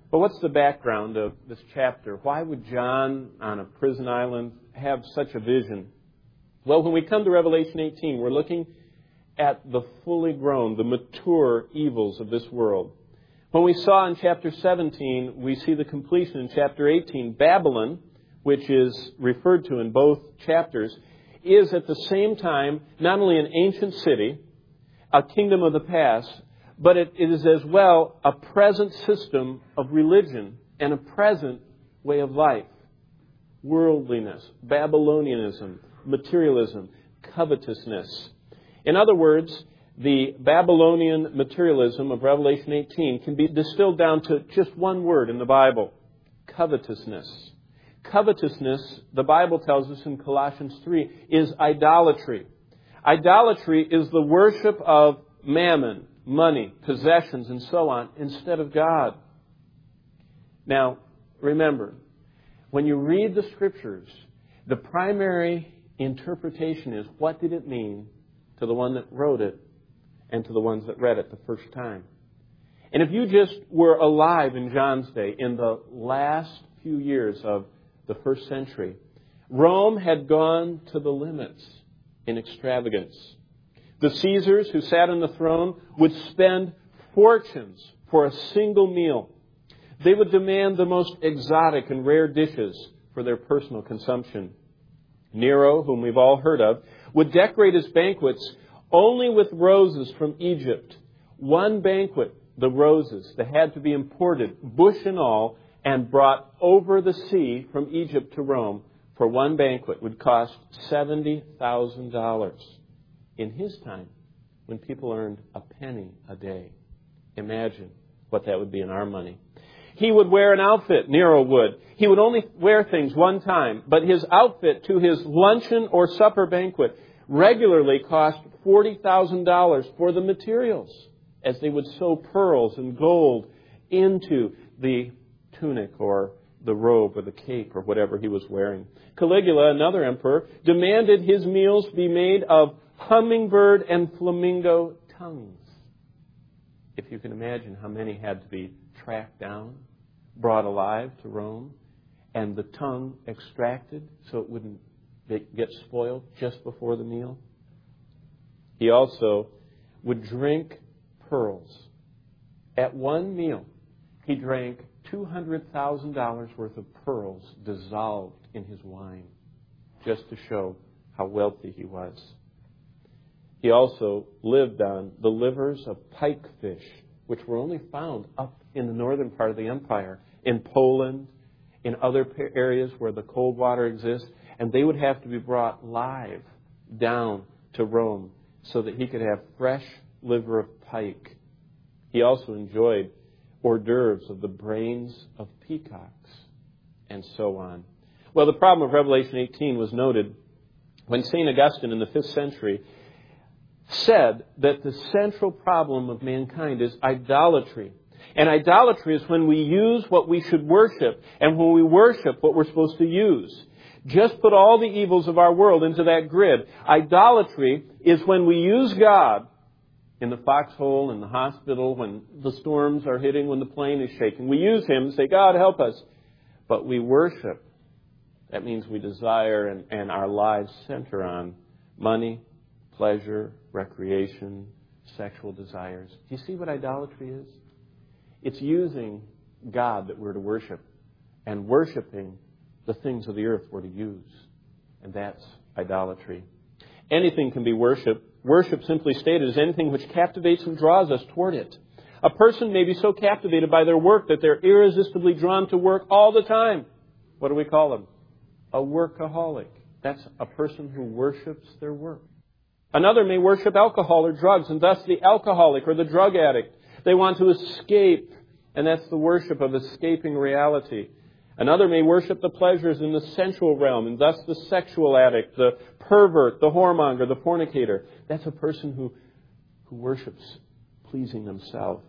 But what's the background of this chapter? Why would John, on a prison island, have such a vision? Well, when we come to Revelation 18, we're looking at the fully grown, the mature evils of this world. When we saw in chapter 17, we see the completion in chapter 18. Babylon, which is referred to in both chapters, is at the same time not only an ancient city, a kingdom of the past, but it is as well a present system of religion and a present way of life. Worldliness, Babylonianism, materialism, covetousness. In other words, the Babylonian materialism of Revelation 18 can be distilled down to just one word in the Bible: covetousness. Covetousness, the Bible tells us in Colossians 3, is idolatry. Idolatry is the worship of mammon, money, possessions, and so on, instead of God. Now, remember, when you read the Scriptures, the primary interpretation is, what did it mean to the one that wrote it and to the ones that read it the first time? And if you just were alive in John's day, in the last few years of the first century, Rome had gone to the limits in extravagance. The Caesars who sat on the throne would spend fortunes for a single meal. They would demand the most exotic and rare dishes for their personal consumption. Nero, whom we've all heard of, would decorate his banquets only with roses from Egypt. One banquet, the roses, that had to be imported, bush and all, and brought over the sea from Egypt to Rome for one banquet would cost $70,000 in his time, when people earned a penny a day. Imagine what that would be in our money. He would wear an outfit, Nero would. He would only wear things one time, but his outfit to his luncheon or supper banquet regularly cost $40,000 for the materials, as they would sew pearls and gold into the tunic or the robe or the cape or whatever he was wearing. Caligula, another emperor, demanded his meals be made of hummingbird and flamingo tongues. If you can imagine how many had to be tracked down, brought alive to Rome, and the tongue extracted so it wouldn't get spoiled just before the meal. He also would drink pearls. At one meal, he drank $200,000 worth of pearls dissolved in his wine, just to show how wealthy he was. He also lived on the livers of pikefish, which were only found up in the northern part of the empire, in Poland, in other areas where the cold water exists, and they would have to be brought live down to Rome so that he could have fresh liver of pike. He also enjoyed hors d'oeuvres of the brains of peacocks, and so on. Well, the problem of Revelation 18 was noted when St. Augustine in the 5th century said that the central problem of mankind is idolatry. And idolatry is when we use what we should worship, and when we worship what we're supposed to use. Just put all the evils of our world into that grid. Idolatry is when we use God in the foxhole, in the hospital, when the storms are hitting, when the plane is shaking. We use Him and say, God, help us. But we worship. That means we desire and our lives center on money, pleasure, recreation, sexual desires. Do you see what idolatry is? It's using God that we're to worship and worshiping the things of the earth we're to use. And that's idolatry. Anything can be worship. Worship, simply stated, is anything which captivates and draws us toward it. A person may be so captivated by their work that they're irresistibly drawn to work all the time. What do we call them? A workaholic. That's a person who worships their work. Another may worship alcohol or drugs, and thus the alcoholic or the drug addict. They want to escape, and that's the worship of escaping reality. Another may worship the pleasures in the sensual realm, and thus the sexual addict, the pervert, the whoremonger, the fornicator. That's a person who worships pleasing themselves.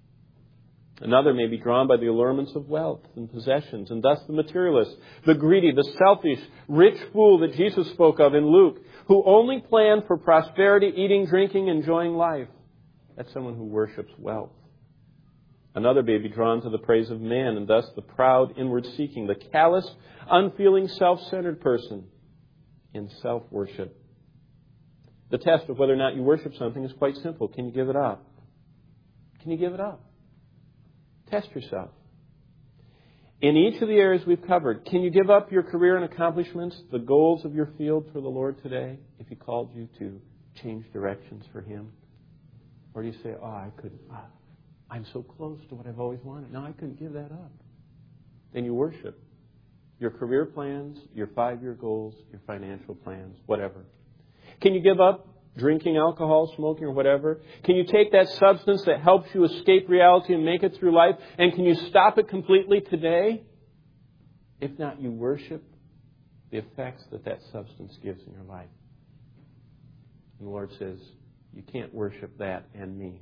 Another may be drawn by the allurements of wealth and possessions, and thus the materialist, the greedy, the selfish, rich fool that Jesus spoke of in Luke, who only planned for prosperity, eating, drinking, enjoying life. That's someone who worships wealth. Another may be drawn to the praise of man, and thus the proud, inward-seeking, the callous, unfeeling, self-centered person in self-worship. The test of whether or not you worship something is quite simple. Can you give it up? Can you give it up? Test yourself. In each of the areas we've covered, can you give up your career and accomplishments, the goals of your field for the Lord today, if He called you to change directions for Him? Or do you say, I'm so close to what I've always wanted. No, I couldn't give that up. Then you worship your career plans, your 5-year goals, your financial plans, whatever. Can you give up drinking alcohol, smoking, or whatever? Can you take that substance that helps you escape reality and make it through life? And can you stop it completely today? If not, you worship the effects that substance gives in your life. And the Lord says, you can't worship that and me.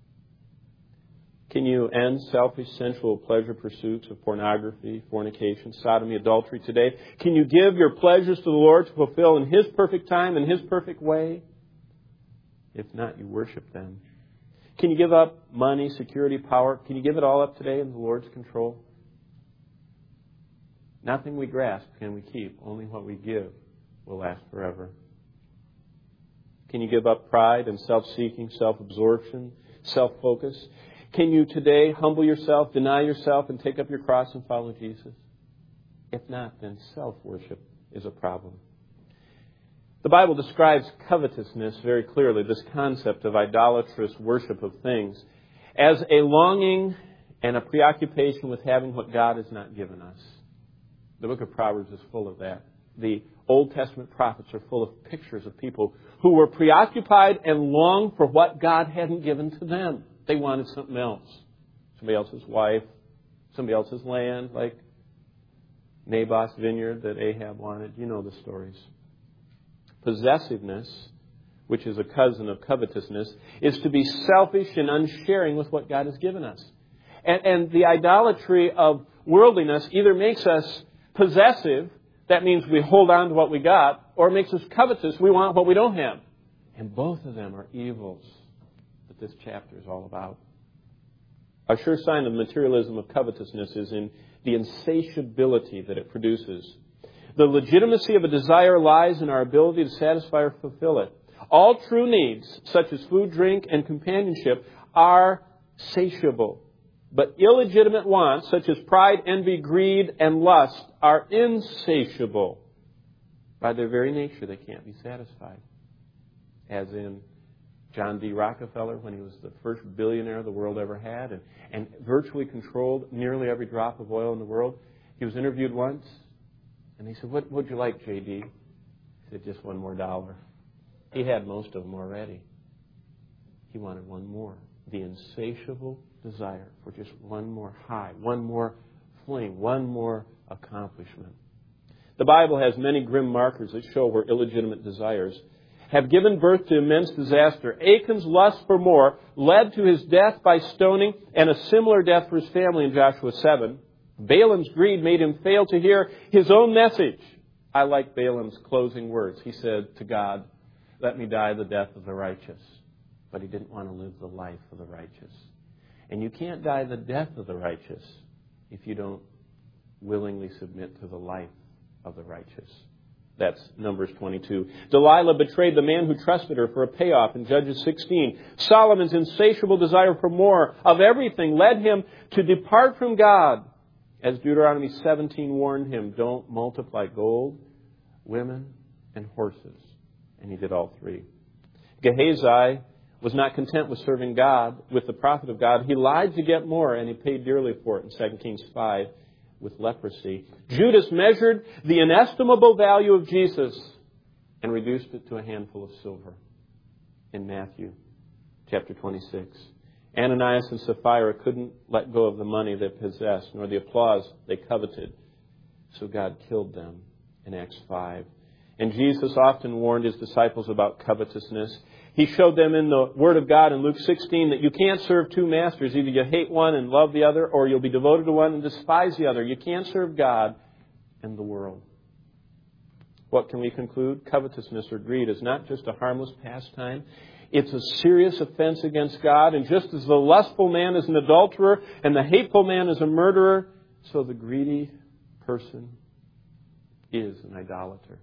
Can you end selfish, sensual pleasure pursuits of pornography, fornication, sodomy, adultery today? Can you give your pleasures to the Lord to fulfill in His perfect time, in His perfect way? If not, you worship them. Can you give up money, security, power? Can you give it all up today in the Lord's control? Nothing we grasp can we keep. Only what we give will last forever. Can you give up pride and self-seeking, self-absorption, self-focus? Can you today humble yourself, deny yourself, and take up your cross and follow Jesus? If not, then self-worship is a problem. The Bible describes covetousness very clearly, this concept of idolatrous worship of things, as a longing and a preoccupation with having what God has not given us. The book of Proverbs is full of that. The Old Testament prophets are full of pictures of people who were preoccupied and longed for what God hadn't given to them. They wanted something else. Somebody else's wife, somebody else's land, like Naboth's vineyard that Ahab wanted. You know the stories. Possessiveness, which is a cousin of covetousness, is to be selfish and unsharing with what God has given us. And the idolatry of worldliness either makes us possessive, that means we hold on to what we got, or it makes us covetous, we want what we don't have. And both of them are evils that this chapter is all about. A sure sign of materialism of covetousness is in the insatiability that it produces. The legitimacy of a desire lies in our ability to satisfy or fulfill it. All true needs, such as food, drink, and companionship, are satiable. But illegitimate wants, such as pride, envy, greed, and lust, are insatiable. By their very nature, they can't be satisfied. As in John D. Rockefeller, when he was the first billionaire the world ever had and virtually controlled nearly every drop of oil in the world. He was interviewed once, and he said, what would you like, J.D.? He said, just $1 more. He had most of them already. He wanted one more. The insatiable desire for just one more high, one more fling, one more accomplishment. The Bible has many grim markers that show where illegitimate desires have given birth to immense disaster. Achan's lust for more led to his death by stoning and a similar death for his family in Joshua 7. Balaam's greed made him fail to hear his own message. I like Balaam's closing words. He said to God, let me die the death of the righteous. But he didn't want to live the life of the righteous. And you can't die the death of the righteous if you don't willingly submit to the life of the righteous. That's Numbers 22. Delilah betrayed the man who trusted her for a payoff in Judges 16. Solomon's insatiable desire for more of everything led him to depart from God. As Deuteronomy 17 warned him, don't multiply gold, women, and horses. And he did all three. Gehazi was not content with serving God, with the prophet of God. He lied to get more, and he paid dearly for it in 2 Kings 5 with leprosy. Judas measured the inestimable value of Jesus and reduced it to a handful of silver in Matthew chapter 26. Ananias and Sapphira couldn't let go of the money they possessed, nor the applause they coveted. So God killed them in Acts 5. And Jesus often warned His disciples about covetousness. He showed them in the Word of God in Luke 16 that you can't serve two masters. Either you hate one and love the other, or you'll be devoted to one and despise the other. You can't serve God and the world. What can we conclude? Covetousness or greed is not just a harmless pastime. It's a serious offense against God. And just as the lustful man is an adulterer and the hateful man is a murderer, so the greedy person is an idolater.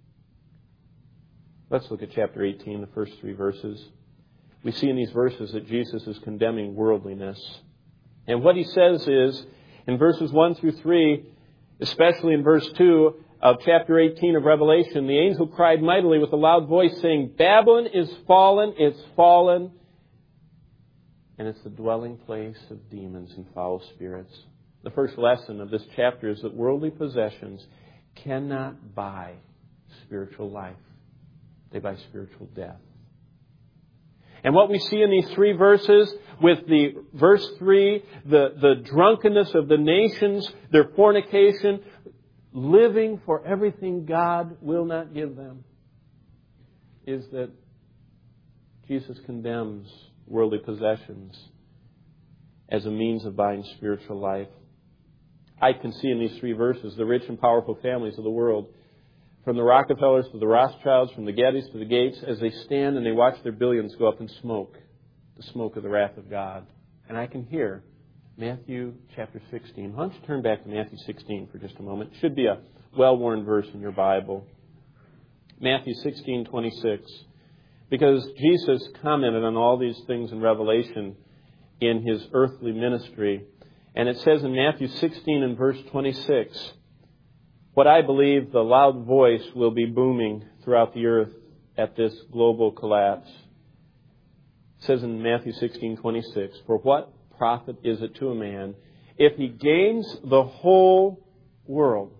Let's look at chapter 18, the first 3 verses. We see in these verses that Jesus is condemning worldliness. And what he says is, in verses 1 through 3, especially in verse 2 of chapter 18 of Revelation, the angel cried mightily with a loud voice, saying, Babylon is fallen, it's fallen, and it's the dwelling place of demons and foul spirits. The first lesson of this chapter is that worldly possessions cannot buy spiritual life. They buy spiritual death. And what we see in these 3 verses, with the verse 3, the drunkenness of the nations, their fornication, living for everything God will not give them, is that Jesus condemns worldly possessions as a means of buying spiritual life. I can see in these 3 verses the rich and powerful families of the world, from the Rockefellers to the Rothschilds, from the Gettys to the Gates, as they stand and they watch their billions go up in smoke, the smoke of the wrath of God. And I can hear Matthew chapter 16. Why don't you turn back to Matthew 16 for just a moment? It should be a well-worn verse in your Bible. Matthew 16:26. Because Jesus commented on all these things in Revelation in His earthly ministry. And it says in Matthew 16 and verse 26, what I believe the loud voice will be booming throughout the earth at this global collapse. It says in Matthew 16:26, for what profit is it to a man if he gains the whole world?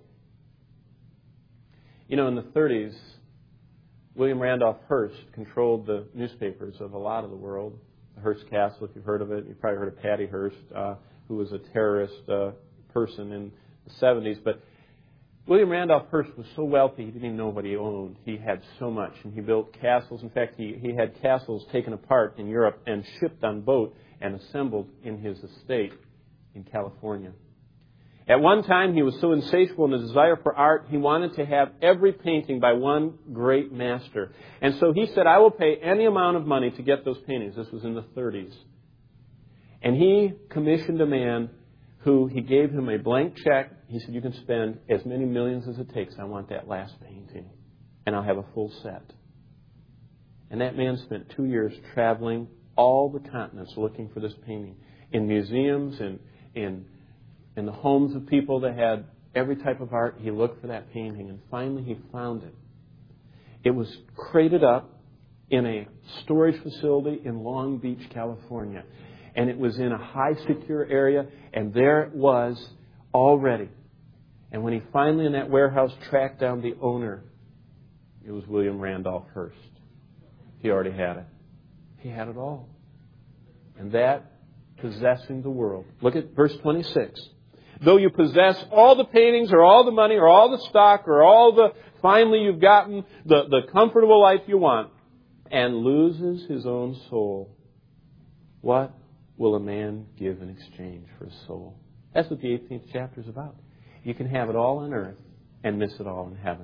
You know, in the 30s, William Randolph Hearst controlled the newspapers of a lot of the world. The Hearst Castle, if you've heard of it. You've probably heard of Patty Hearst, who was a terrorist person in the 70s. But William Randolph Hearst was so wealthy, he didn't even know what he owned. He had so much, and he built castles. In fact, he had castles taken apart in Europe and shipped on boat and assembled in his estate in California. At one time, he was so insatiable in his desire for art, he wanted to have every painting by one great master. And so he said, I will pay any amount of money to get those paintings. This was in the 30s. And he commissioned a man who he gave him a blank check. He said, you can spend as many millions as it takes. I want that last painting. And I'll have a full set. And that man spent 2 years traveling all the continents looking for this painting. In museums and in the homes of people that had every type of art, he looked for that painting. And finally he found it. It was crated up in a storage facility in Long Beach, California. And it was in a high secure area, and there it was already. And when he finally in that warehouse tracked down the owner, it was William Randolph Hearst. He already had it. He had it all. And that, possessing the world. Look at verse 26. Though you possess all the paintings or all the money or all the stock or all the, finally you've gotten the comfortable life you want, and loses his own soul, what will a man give in exchange for his soul? That's what the 18th chapter is about. You can have it all on earth and miss it all in heaven.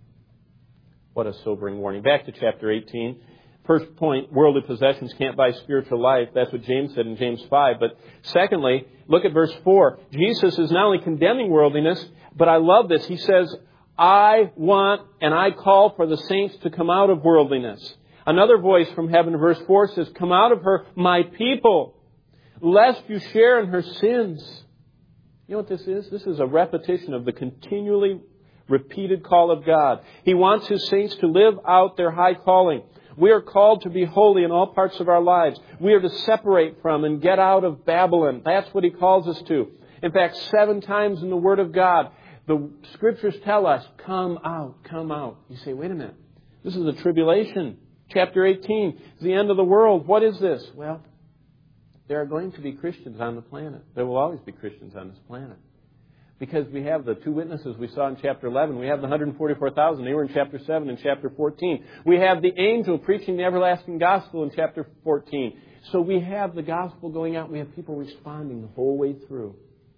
What a sobering warning. Back to chapter 18. First point, worldly possessions can't buy spiritual life. That's what James said in James 5. But secondly, look at verse 4. Jesus is not only condemning worldliness, but I love this. He says, I want and I call for the saints to come out of worldliness. Another voice from heaven, verse 4 says, come out of her, my people, lest you share in her sins. You know what this is? This is a repetition of the continually repeated call of God. He wants His saints to live out their high calling. We are called to be holy in all parts of our lives. We are to separate from and get out of Babylon. That's what He calls us to. In fact, 7 times in the Word of God, the Scriptures tell us, come out, come out. You say, wait a minute. This is the tribulation. Chapter 18 is the end of the world. What is this? Well, there are going to be Christians on the planet. There will always be Christians on this planet. Because we have the 2 witnesses we saw in chapter 11. We have the 144,000. They were in chapter 7 and chapter 14. We have the angel preaching the everlasting gospel in chapter 14. So we have the gospel going out. We have people responding the whole way through.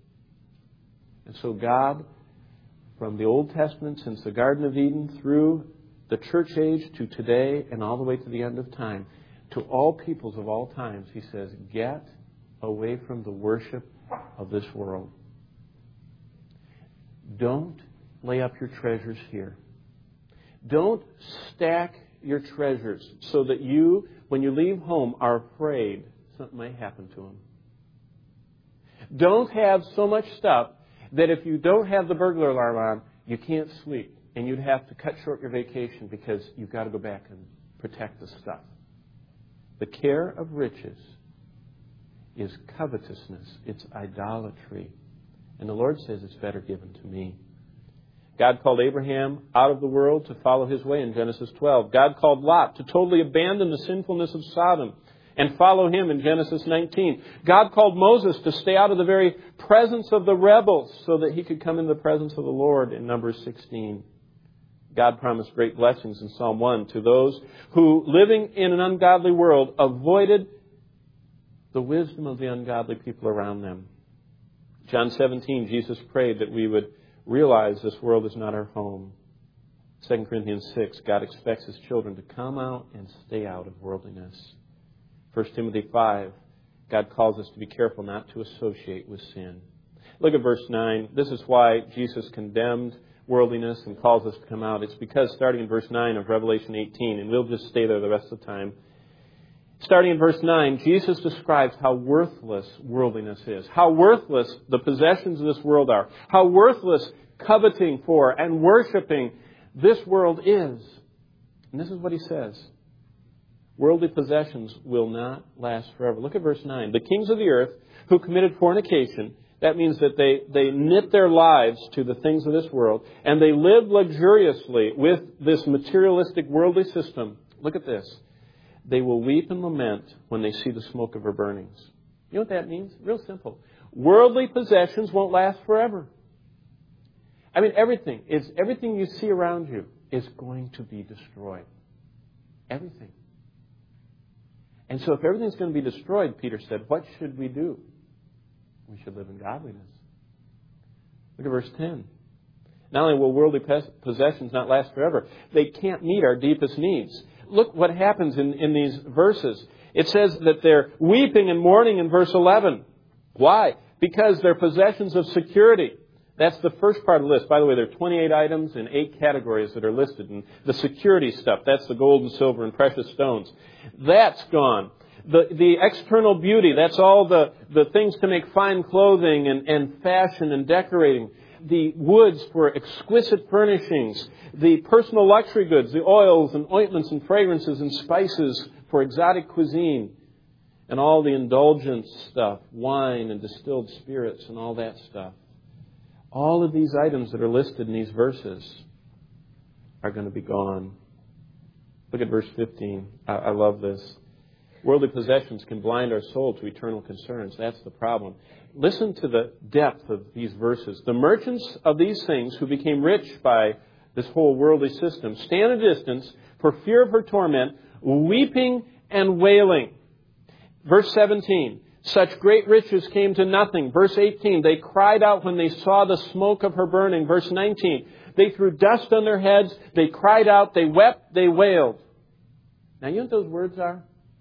And so God, from the Old Testament, since the Garden of Eden, through the church age to today and all the way to the end of time, to all peoples of all times, He says, get away from the worship of this world. Don't lay up your treasures here. Don't stack your treasures so that you, when you leave home, are afraid something might happen to them. Don't have so much stuff that if you don't have the burglar alarm on, you can't sleep. And you'd have to cut short your vacation because you've got to go back and protect the stuff. The care of riches is covetousness. It's idolatry. And the Lord says it's better given to me. God called Abraham out of the world to follow His way in Genesis 12. God called Lot to totally abandon the sinfulness of Sodom and follow Him in Genesis 19. God called Moses to stay out of the very presence of the rebels so that he could come into the presence of the Lord in Numbers 16. God promised great blessings in Psalm 1 to those who, living in an ungodly world, avoided the wisdom of the ungodly people around them. John 17, Jesus prayed that we would realize this world is not our home. 2 Corinthians 6, God expects His children to come out and stay out of worldliness. 1 Timothy 5, God calls us to be careful not to associate with sin. Look at verse 9. This is why Jesus condemned worldliness and calls us to come out. It's because starting in verse 9 of Revelation 18, and we'll just stay there the rest of the time. Starting in verse 9, Jesus describes how worthless worldliness is, how worthless the possessions of this world are, how worthless coveting for and worshiping this world is. And this is what He says. Worldly possessions will not last forever. Look at verse 9. The kings of the earth who committed fornication, that means that they knit their lives to the things of this world, and they live luxuriously with this materialistic worldly system. Look at this. They will weep and lament when they see the smoke of her burnings. You know what that means? Real simple. Worldly possessions won't last forever. I mean, everything you see around you is going to be destroyed. Everything. And so if everything's going to be destroyed, Peter said, what should we do? We should live in godliness. Look at verse 10. Not only will worldly possessions not last forever, they can't meet our deepest needs. Look what happens in these verses. It says that they're weeping and mourning in verse 11. Why? Because they're possessions of security. That's the first part of the list. By the way, there are 28 items in 8 categories that are listed. And the security stuff, that's the gold and silver and precious stones. That's gone. The external beauty, that's all the things to make fine clothing and fashion and decorating. The woods for exquisite furnishings, the personal luxury goods, the oils and ointments and fragrances and spices for exotic cuisine, and all the indulgent stuff, wine and distilled spirits and all that stuff. All of these items that are listed in these verses are going to be gone. Look at verse 15. I love this. Worldly possessions can blind our soul to eternal concerns. That's the problem. Listen to the depth of these verses. The merchants of these things who became rich by this whole worldly system stand at a distance for fear of her torment, weeping and wailing. Verse 17. Such great riches came to nothing. Verse 18. They cried out when they saw the smoke of her burning. Verse 19. They threw dust on their heads. They cried out. They wept. They wailed. Now you know what those words are?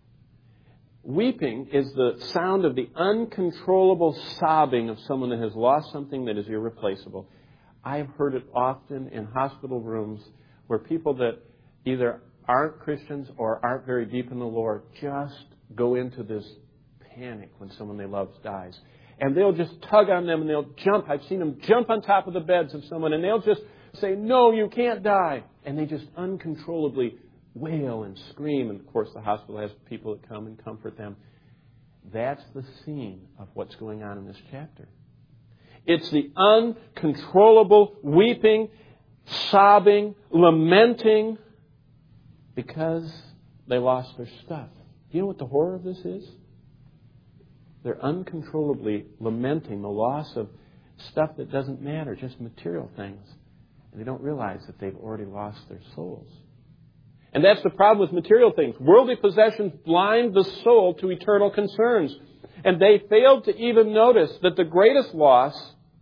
Weeping is the sound of the uncontrollable sobbing of someone that has lost something that is irreplaceable. I've heard it often in hospital rooms where people that either aren't Christians or aren't very deep in the Lord just go into this panic when someone they love dies. And they'll just tug on them and they'll jump. I've seen them jump on top of the beds of someone and they'll just say, no, you can't die. And they just uncontrollably wail and scream. And of course the hospital has people that come and comfort them. That's the scene of what's going on in this chapter. It's the uncontrollable weeping, sobbing, lamenting because they lost their stuff. Do you know what the horror of this is? They're uncontrollably lamenting the loss of stuff that doesn't matter, just material things. And they don't realize that they've already lost their souls. And that's the problem with material things. Worldly possessions blind the soul to eternal concerns. And they failed to even notice that the greatest loss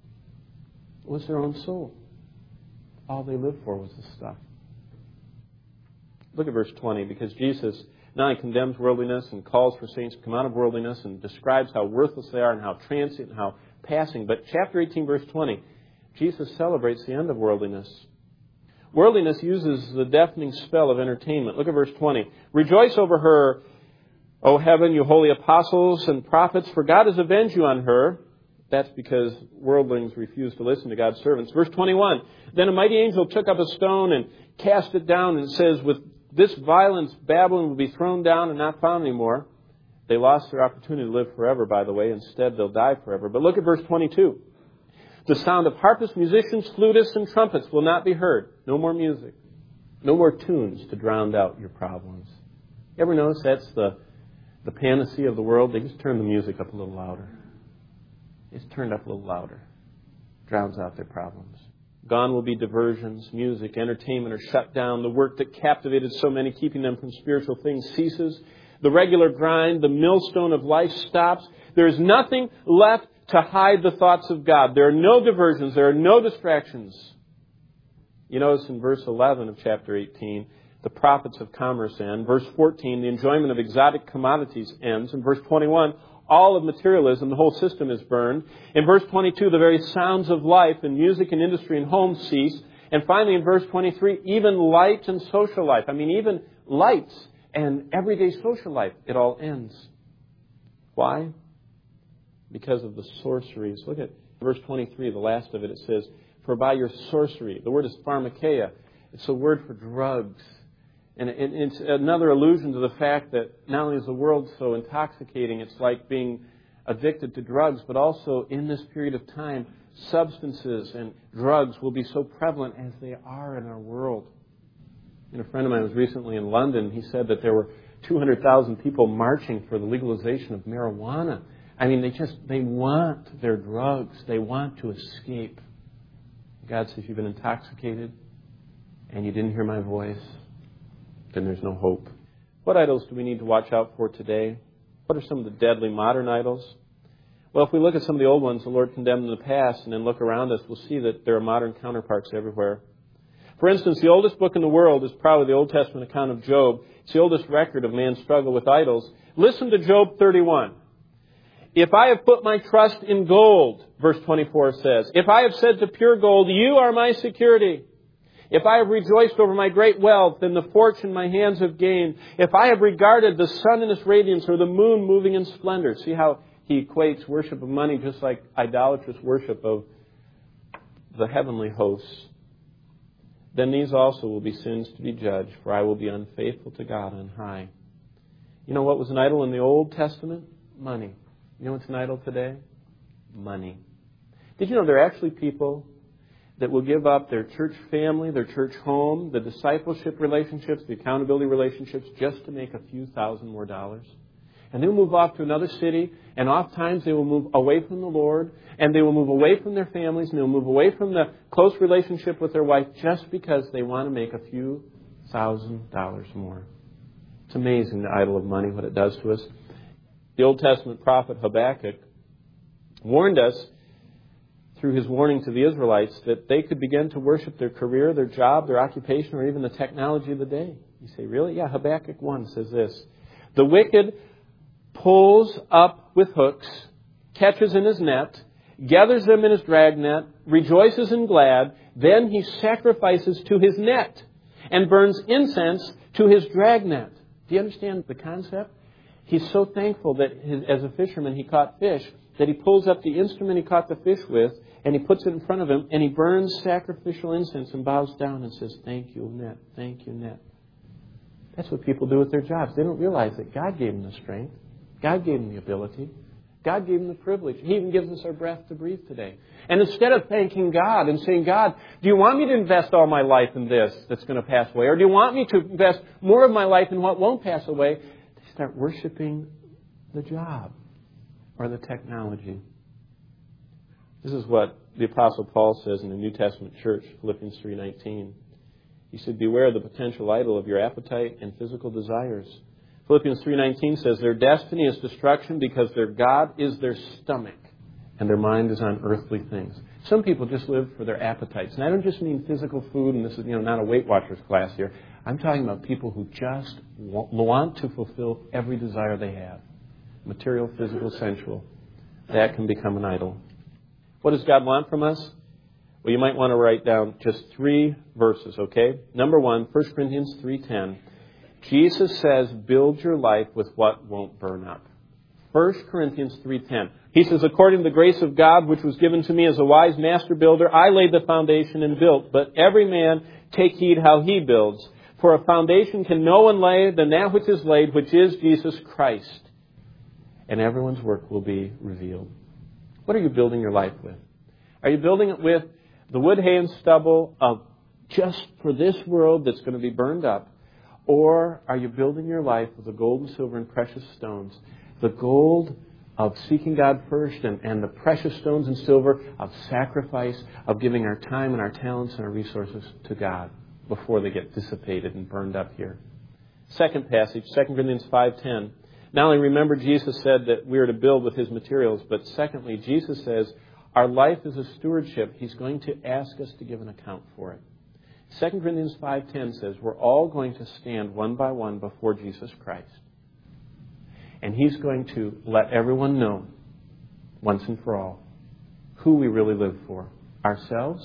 was their own soul. All they lived for was the stuff. Look at verse 20, because Jesus not only condemns worldliness and calls for saints to come out of worldliness and describes how worthless they are and how transient and how passing, but chapter 18, verse 20, Jesus celebrates the end of worldliness. Worldliness uses the deafening spell of entertainment. Look at verse 20. Rejoice over her, O heaven, you holy apostles and prophets, for God has avenged you on her. That's because worldlings refuse to listen to God's servants. Verse 21, then a mighty angel took up a stone and cast it down, and it says, with this violence Babylon will be thrown down and not found anymore. They lost their opportunity to live forever, by the way. Instead, they'll die forever. But look at verse 22. The sound of harpists, musicians, flutists, and trumpets will not be heard. No more music. No more tunes to drown out your problems. You ever notice that's the panacea of the world? They just turn the music up a little louder. It's turned up a little louder. Drowns out their problems. Gone will be diversions, music, entertainment are shut down. The work that captivated so many, keeping them from spiritual things, ceases. The regular grind, the millstone of life stops. There is nothing left to hide the thoughts of God. There are no diversions. There are no distractions. You notice in verse 11 of chapter 18, the profits of commerce end. Verse 14, the enjoyment of exotic commodities ends. In verse 21, all of materialism, the whole system is burned. In verse 22, the very sounds of life and music and industry and home cease. And finally, in verse 23, even light and social life. Even lights and everyday social life, it all ends. Why? Because of the sorceries. Look at verse 23, the last of it. It says, for by your sorcery. The word is pharmakeia. It's a word for drugs. And it's another allusion to the fact that not only is the world so intoxicating, it's like being addicted to drugs, but also in this period of time, substances and drugs will be so prevalent as they are in our world. And a friend of mine was recently in London. He said that there were 200,000 people marching for the legalization of marijuana. They want their drugs. They want to escape. God says, you've been intoxicated and you didn't hear my voice. Then there's no hope. What idols do we need to watch out for today? What are some of the deadly modern idols? Well, if we look at some of the old ones the Lord condemned in the past and then look around us, we'll see that there are modern counterparts everywhere. For instance, the oldest book in the world is probably the Old Testament account of Job. It's the oldest record of man's struggle with idols. Listen to Job 31. If I have put my trust in gold, verse 24 says, if I have said to pure gold, you are my security. If I have rejoiced over my great wealth and the fortune my hands have gained, if I have regarded the sun in its radiance or the moon moving in splendor. See how he equates worship of money just like idolatrous worship of the heavenly hosts. Then these also will be sins to be judged, for I will be unfaithful to God on high. You know what was an idol in the Old Testament? Money. You know what's an idol today? Money. Did you know there are actually people that will give up their church family, their church home, the discipleship relationships, the accountability relationships, just to make a few thousand more dollars? And they'll move off to another city, and oftentimes they will move away from the Lord, and they will move away from their families, and they'll move away from the close relationship with their wife just because they want to make a few $1,000s more. It's amazing, the idol of money, what it does to us. The Old Testament prophet Habakkuk warned us through his warning to the Israelites that they could begin to worship their career, their job, their occupation, or even the technology of the day. You say, really? Yeah, Habakkuk 1 says this. The wicked pulls up with hooks, catches in his net, gathers them in his dragnet, rejoices and glad, then he sacrifices to his net and burns incense to his dragnet. Do you understand the concept? He's so thankful that as a fisherman he caught fish, that he pulls up the instrument he caught the fish with, and he puts it in front of him, and he burns sacrificial incense and bows down and says, thank you, net. Thank you, net. That's what people do with their jobs. They don't realize that God gave them the strength. God gave them the ability. God gave them the privilege. He even gives us our breath to breathe today. And instead of thanking God and saying, God, do you want me to invest all my life in this that's going to pass away? Or do you want me to invest more of my life in what won't pass away? They start worshiping the job or the technology. This is what the Apostle Paul says in the New Testament church, Philippians 3:19. He said, beware of the potential idol of your appetite and physical desires. Philippians 3:19 says, their destiny is destruction because their God is their stomach and their mind is on earthly things. Some people just live for their appetites. And I don't just mean physical food, and this is not a Weight Watchers class here. I'm talking about people who just want to fulfill every desire they have. Material, physical, sensual. That can become an idol. What does God want from us? Well, you might want to write down just 3 verses, okay? Number 1, 1 Corinthians 3:10. Jesus says, build your life with what won't burn up. 1 Corinthians 3:10. He says, according to the grace of God, which was given to me as a wise master builder, I laid the foundation and built. But every man take heed how he builds. For a foundation can no one lay than that which is laid, which is Jesus Christ. And everyone's work will be revealed. What are you building your life with? Are you building it with the wood, hay, and stubble of just for this world that's going to be burned up? Or are you building your life with the gold and silver and precious stones? The gold of seeking God first and the precious stones and silver of sacrifice, of giving our time and our talents and our resources to God before they get dissipated and burned up here. Second passage, 2 Corinthians 5:10. Not only remember Jesus said that we are to build with His materials, but secondly, Jesus says our life is a stewardship. He's going to ask us to give an account for it. 2 Corinthians 5:10 says we're all going to stand one by one before Jesus Christ. And He's going to let everyone know, once and for all, who we really live for. Ourselves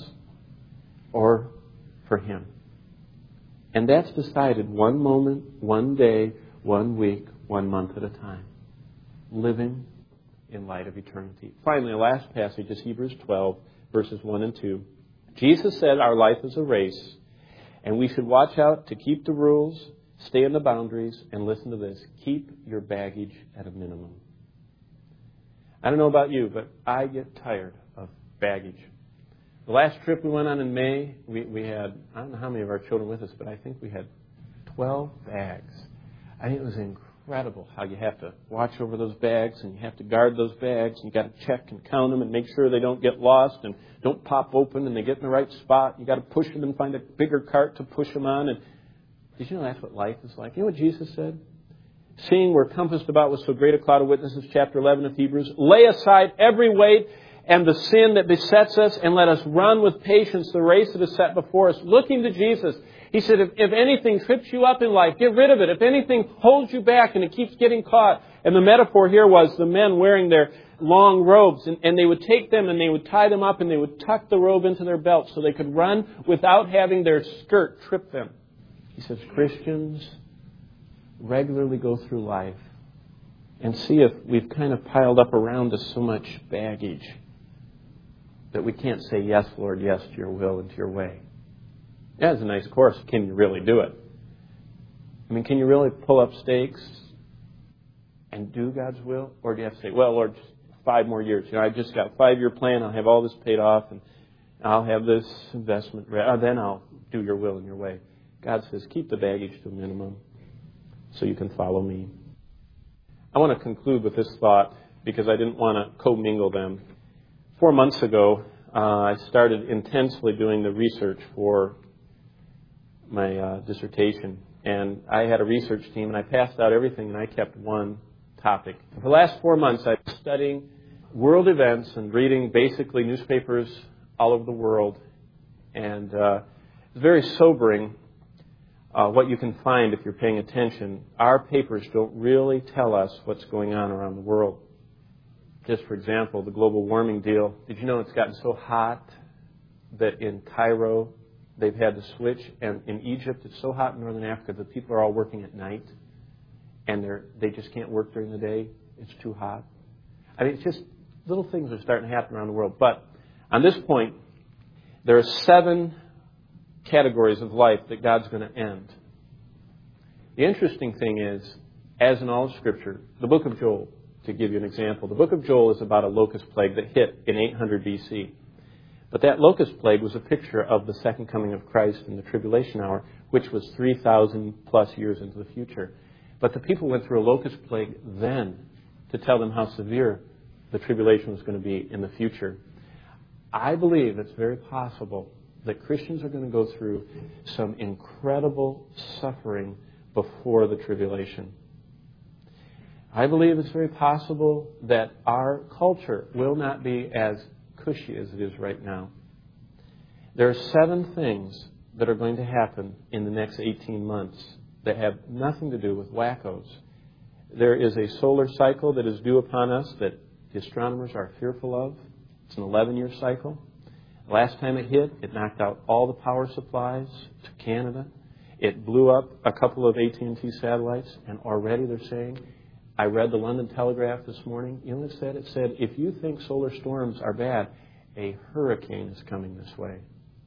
or for Him. And that's decided one moment, one day, 1 week, 1 month at a time. Living in light of eternity. Finally, the last passage is Hebrews 12, verses 1 and 2. Jesus said our life is a race, and we should watch out to keep the rules, stay in the boundaries, and listen to this, keep your baggage at a minimum. I don't know about you, but I get tired of baggage. The last trip we went on in May, we had, I don't know how many of our children with us, but I think we had 12 bags. I think it was incredible how you have to watch over those bags and you have to guard those bags and you got to check and count them and make sure they don't get lost and don't pop open and they get in the right spot. You got to push them and find a bigger cart to push them on. And did you know that's what life is like? You know what Jesus said? Seeing we're compassed about with so great a cloud of witnesses, chapter 11 of Hebrews, lay aside every weight and the sin that besets us, and let us run with patience the race that is set before us, looking to Jesus. He said, if anything trips you up in life, get rid of it. If anything holds you back and it keeps getting caught. And the metaphor here was the men wearing their long robes, and they would take them and they would tie them up and they would tuck the robe into their belt so they could run without having their skirt trip them. He says, Christians regularly go through life and see if we've kind of piled up around us so much baggage that we can't say, yes, Lord, yes to your will and to your way. Yeah, it's a nice course. Can you really do it? I mean, can you really pull up stakes and do God's will? Or do you have to say, well, Lord, just 5 more years. I just got a 5-year plan. I'll have all this paid off and I'll have this investment. Then I'll do your will and your way. God says, keep the baggage to a minimum so you can follow me. I want to conclude with this thought because I didn't want to commingle them. 4 months ago, I started intensely doing the research for my dissertation. And I had a research team, and I passed out everything, and I kept one topic. For the last 4 months, I've been studying world events and reading basically newspapers all over the world. And it's very sobering what you can find if you're paying attention. Our papers don't really tell us what's going on around the world. Just for example, the global warming deal. Did you know it's gotten so hot that in Cairo they've had to switch, and in Egypt it's so hot in northern Africa that people are all working at night, and they just can't work during the day. It's too hot. I mean, it's just little things are starting to happen around the world. But on this point, there are 7 categories of life that God's going to end. The interesting thing is, as in all of Scripture, the book of Joel, to give you an example, the book of Joel is about a locust plague that hit in 800 BC. But that locust plague was a picture of the second coming of Christ in the tribulation hour, which was 3,000 plus years into the future. But the people went through a locust plague then to tell them how severe the tribulation was going to be in the future. I believe it's very possible that Christians are going to go through some incredible suffering before the tribulation. I believe it's very possible that our culture will not be as cushy as it is right now. There are 7 things that are going to happen in the next 18 months that have nothing to do with wackos. There is a solar cycle that is due upon us that the astronomers are fearful of. It's an 11-year cycle. Last time it hit, it knocked out all the power supplies to Canada. It blew up a couple of AT&T satellites, and already they're saying, I read the London Telegraph this morning. You know what it said? It said, if you think solar storms are bad, a hurricane is coming this way.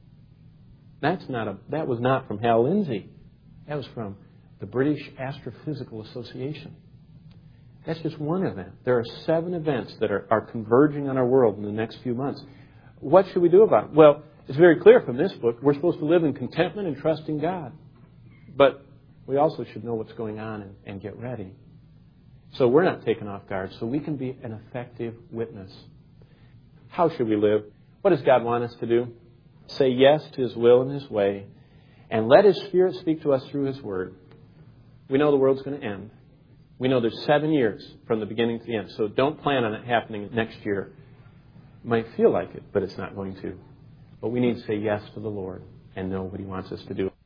That was not from Hal Lindsey. That was from the British Astrophysical Association. That's just one event. There are 7 events that are converging on our world in the next few months. What should we do about it? Well, it's very clear from this book. We're supposed to live in contentment and trust in God. But we also should know what's going on and get ready. So we're not taken off guard, so we can be an effective witness. How should we live? What does God want us to do? Say yes to His will and His way, and let His Spirit speak to us through His Word. We know the world's going to end. We know there's 7 years from the beginning to the end, so don't plan on it happening next year. It might feel like it, but it's not going to. But we need to say yes to the Lord and know what He wants us to do.